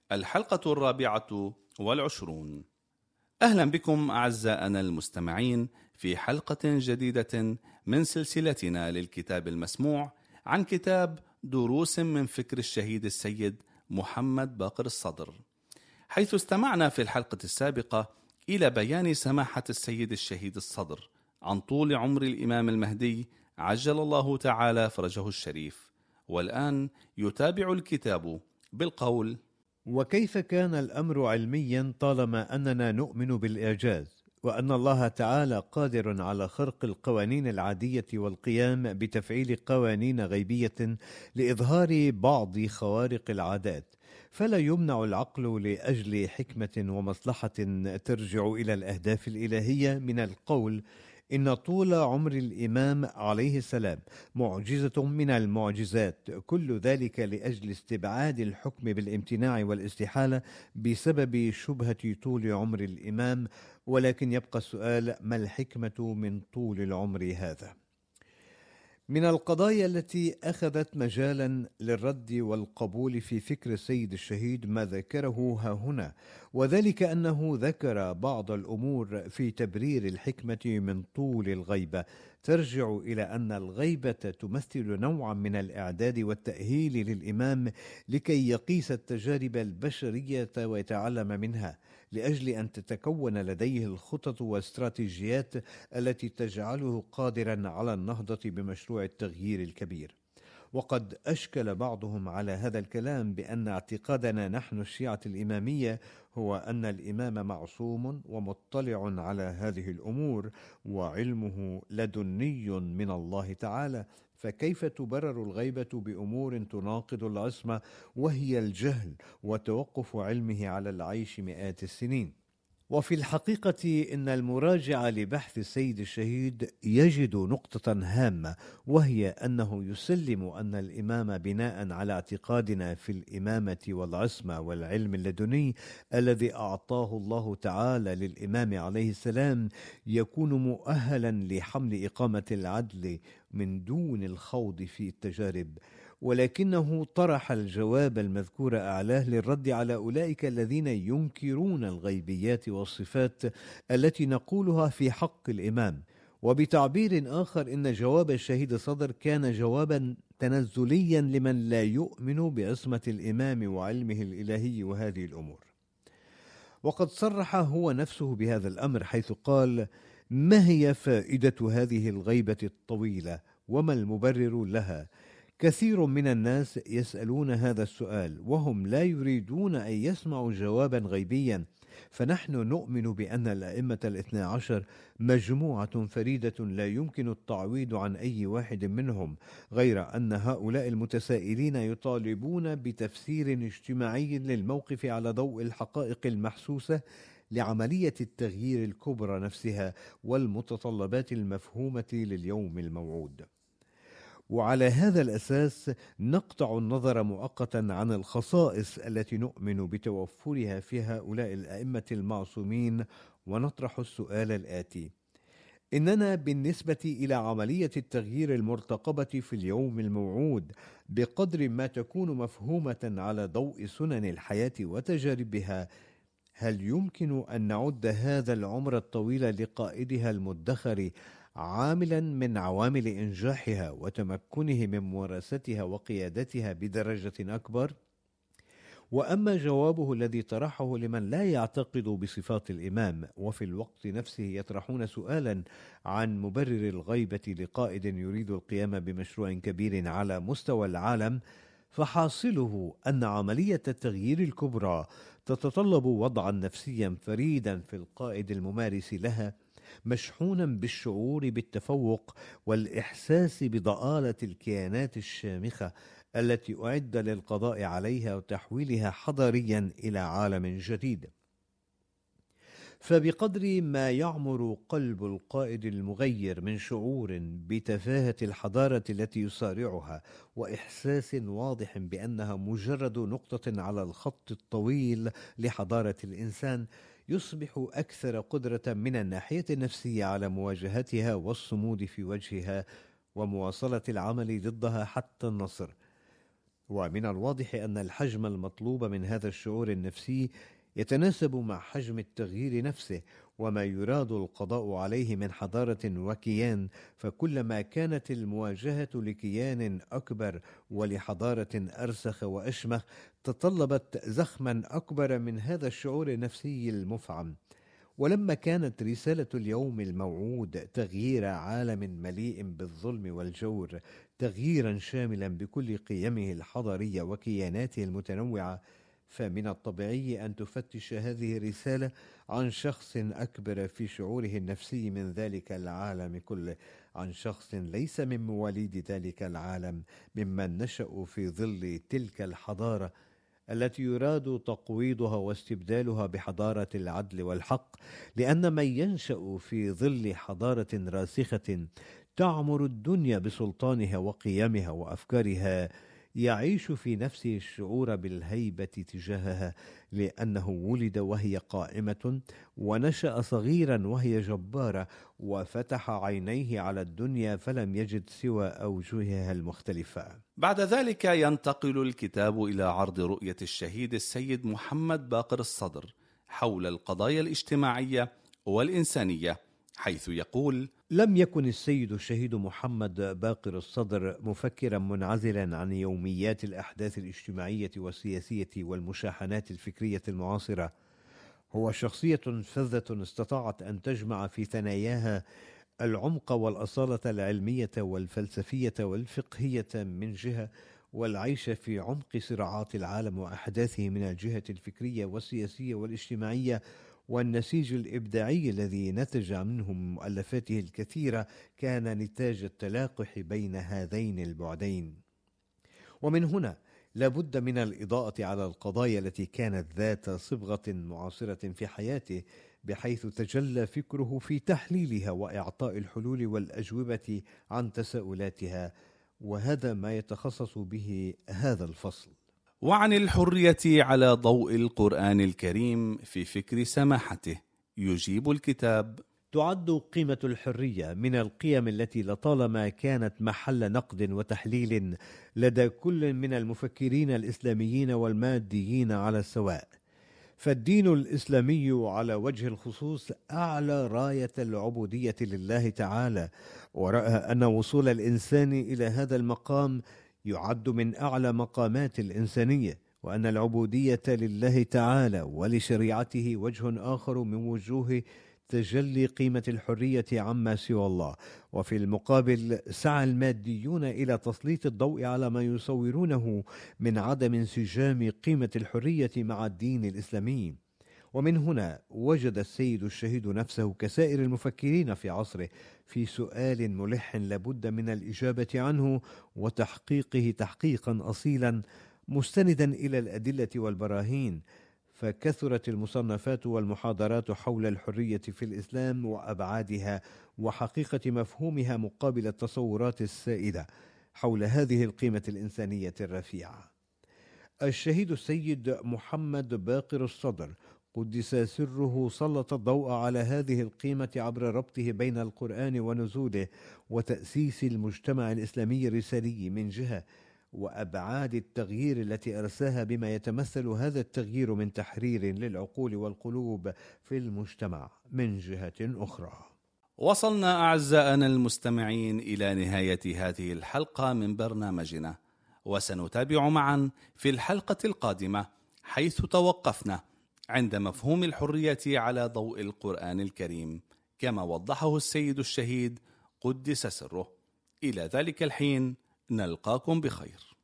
الحلقة 24. أهلا بكم أعزائنا المستمعين في حلقة جديدة من سلسلتنا للكتاب المسموع عن كتاب دروس من فكر الشهيد السيد محمد باقر الصدر، حيث استمعنا في الحلقة السابقة إلى بيان سماحة السيد الشهيد الصدر عن طول عمر الإمام المهدي عجل الله تعالى فرجه الشريف. والآن يتابع الكتاب بالقول: وكيف كان الأمر علميا طالما أننا نؤمن بالإعجاز، وأن الله تعالى قادر على خرق القوانين العادية والقيام بتفعيل قوانين غيبية لإظهار بعض خوارق العادات، فلا يمنع العقل لأجل حكمة ومصلحة ترجع إلى الأهداف الإلهية من القول إن طول عمر الإمام عليه السلام معجزة من المعجزات، كل ذلك لأجل استبعاد الحكم بالامتناع والاستحالة بسبب شبهة طول عمر الإمام. ولكن يبقى السؤال: ما الحكمة من طول العمر هذا؟ من القضايا التي أخذت مجالا للرد والقبول في فكر السيد الشهيد ما ذكره ها هنا، وذلك أنه ذكر بعض الأمور في تبرير الحكمة من طول الغيبة ترجع إلى أن الغيبة تمثل نوعا من الإعداد والتأهيل للإمام لكي يقيس التجارب البشرية ويتعلم منها، لأجل أن تتكون لديه الخطط والاستراتيجيات التي تجعله قادرا على النهضة بمشروع التغيير الكبير. وقد أشكل بعضهم على هذا الكلام بأن اعتقادنا نحن الشيعة الإمامية هو أن الإمام معصوم ومطلع على هذه الأمور وعلمه لدني من الله تعالى، فكيف تبرر الغيبة بأمور تناقض العصمة وهي الجهل وتوقف علمه على العيش مئات السنين؟ وفي الحقيقة إن المراجع لبحث السيد الشهيد يجد نقطة هامة، وهي أنه يسلم أن الإمام بناء على اعتقادنا في الإمامة والعصمة والعلم اللدني الذي أعطاه الله تعالى للإمام عليه السلام يكون مؤهلا لحمل إقامة العدل من دون الخوض في التجارب. ولكنه طرح الجواب المذكور أعلاه للرد على أولئك الذين ينكرون الغيبيات والصفات التي نقولها في حق الإمام. وبتعبير آخر، إن جواب الشهيد صدر كان جوابا تنزليا لمن لا يؤمن بعصمة الإمام وعلمه الإلهي وهذه الأمور. وقد صرح هو نفسه بهذا الأمر حيث قال: ما هي فائدة هذه الغيبة الطويلة وما المبرر لها؟ كثير من الناس يسألون هذا السؤال وهم لا يريدون أن يسمعوا جوابا غيبيا، فنحن نؤمن بأن الأئمة الاثنى عشر مجموعة فريدة لا يمكن التعويض عن أي واحد منهم، غير أن هؤلاء المتسائلين يطالبون بتفسير اجتماعي للموقف على ضوء الحقائق المحسوسة لعملية التغيير الكبرى نفسها والمتطلبات المفهومة لليوم الموعود. وعلى هذا الأساس نقطع النظر مؤقتا عن الخصائص التي نؤمن بتوفرها في هؤلاء الأئمة المعصومين، ونطرح السؤال الآتي: إننا بالنسبة إلى عملية التغيير المرتقبة في اليوم الموعود بقدر ما تكون مفهومة على ضوء سنن الحياة وتجاربها، هل يمكن أن نعد هذا العمر الطويل لقائدها المدخر عاملا من عوامل إنجاحها وتمكنه من ممارستها وقيادتها بدرجة أكبر؟ وأما جوابه الذي طرحه لمن لا يعتقد بصفات الإمام وفي الوقت نفسه يطرحون سؤالا عن مبرر الغيبة لقائد يريد القيام بمشروع كبير على مستوى العالم، فحاصله أن عملية التغيير الكبرى تتطلب وضعا نفسيا فريدا في القائد الممارس لها، مشحونا بالشعور بالتفوق والإحساس بضآلة الكيانات الشامخة التي أعد للقضاء عليها وتحويلها حضاريا إلى عالم جديد. فبقدر ما يعمر قلب القائد المغير من شعور بتفاهة الحضارة التي يصارعها وإحساس واضح بأنها مجرد نقطة على الخط الطويل لحضارة الإنسان، يصبح أكثر قدرة من الناحية النفسية على مواجهتها والصمود في وجهها ومواصلة العمل ضدها حتى النصر. ومن الواضح أن الحجم المطلوب من هذا الشعور النفسي يتناسب مع حجم التغيير نفسه وما يراد القضاء عليه من حضارة وكيان، فكلما كانت المواجهة لكيان أكبر ولحضارة أرسخ وأشمخ تطلبت زخما أكبر من هذا الشعور النفسي المفعم. ولما كانت رسالة اليوم الموعود تغيير عالم مليء بالظلم والجور، تغييرا شاملا بكل قيمه الحضارية وكياناته المتنوعة، فمن الطبيعي أن تفتش هذه الرسالة عن شخص أكبر في شعوره النفسي من ذلك العالم كله، عن شخص ليس من مواليد ذلك العالم، ممن نشأوا في ظل تلك الحضارة التي يراد تقويضها واستبدالها بحضارة العدل والحق، لأن من ينشأ في ظل حضارة راسخة تعمر الدنيا بسلطانها وقيمها وأفكارها يعيش في نفسه الشعور بالهيبة تجاهها، لأنه ولد وهي قائمة، ونشأ صغيرا وهي جبارة، وفتح عينيه على الدنيا فلم يجد سوى أوجهها المختلفة. بعد ذلك ينتقل الكتاب إلى عرض رؤية الشهيد السيد محمد باقر الصدر حول القضايا الاجتماعية والإنسانية، حيث يقول: لم يكن السيد الشهيد محمد باقر الصدر مفكرا منعزلا عن يوميات الأحداث الاجتماعية والسياسية والمشاحنات الفكرية المعاصرة. هو شخصية فذة استطاعت أن تجمع في ثناياها العمق والأصالة العلمية والفلسفية والفقهية من جهة، والعيش في عمق صراعات العالم وأحداثه من الجهة الفكرية والسياسية والاجتماعية، والنسيج الإبداعي الذي نتج منه من مؤلفاته الكثيرة كان نتاج التلاقح بين هذين البعدين. ومن هنا لابد من الإضاءة على القضايا التي كانت ذات صبغة معاصرة في حياته، بحيث تجلى فكره في تحليلها وإعطاء الحلول والأجوبة عن تساؤلاتها، وهذا ما يتخصص به هذا الفصل. وعن الحرية على ضوء القرآن الكريم في فكر سماحته يجيب الكتاب: تعد قيمة الحرية من القيم التي لطالما كانت محل نقد وتحليل لدى كل من المفكرين الإسلاميين والماديين على السواء، فالدين الإسلامي على وجه الخصوص أعلى راية العبودية لله تعالى، ورأى أن وصول الإنسان إلى هذا المقام يعد من أعلى مقامات الإنسانية، وأن العبودية لله تعالى ولشريعته وجه آخر من وجوه تجلي قيمة الحرية عما سوى الله. وفي المقابل سعى الماديون إلى تسليط الضوء على ما يصورونه من عدم انسجام قيمة الحرية مع الدين الإسلامي. ومن هنا وجد السيد الشهيد نفسه كسائر المفكرين في عصره في سؤال ملح لابد من الإجابة عنه وتحقيقه تحقيقا أصيلا مستندا إلى الأدلة والبراهين، فكثرت المصنفات والمحاضرات حول الحرية في الإسلام وأبعادها وحقيقة مفهومها مقابل التصورات السائدة حول هذه القيمة الإنسانية الرفيعة. الشهيد السيد محمد باقر الصدر قدس سره سلط الضوء على هذه القيمة عبر ربطه بين القرآن ونزوله وتأسيس المجتمع الإسلامي الرسالي من جهة، وأبعاد التغيير التي أرساها بما يتمثل هذا التغيير من تحرير للعقول والقلوب في المجتمع من جهة أخرى. وصلنا أعزائنا المستمعين إلى نهاية هذه الحلقة من برنامجنا، وسنتابع معا في الحلقة القادمة حيث توقفنا عند مفهوم الحرية على ضوء القرآن الكريم كما وضحه السيد الشهيد قدس سره. إلى ذلك الحين نلقاكم بخير.